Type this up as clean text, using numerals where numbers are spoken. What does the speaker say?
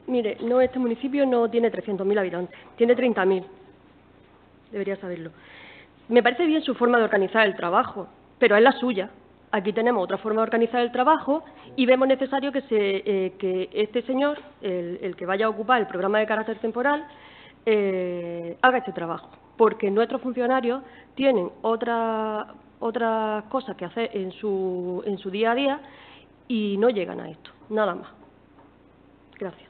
Mire, no, este municipio no tiene 300.000 habitantes, tiene 30.000. Debería saberlo. Me parece bien su forma de organizar el trabajo, pero es la suya. Aquí tenemos otra forma de organizar el trabajo y vemos necesario que este señor, el que vaya a ocupar el programa de carácter temporal, haga este trabajo, porque nuestros funcionarios tienen otras cosas que hacer en su día a día y no llegan a esto. Nada más. Gracias.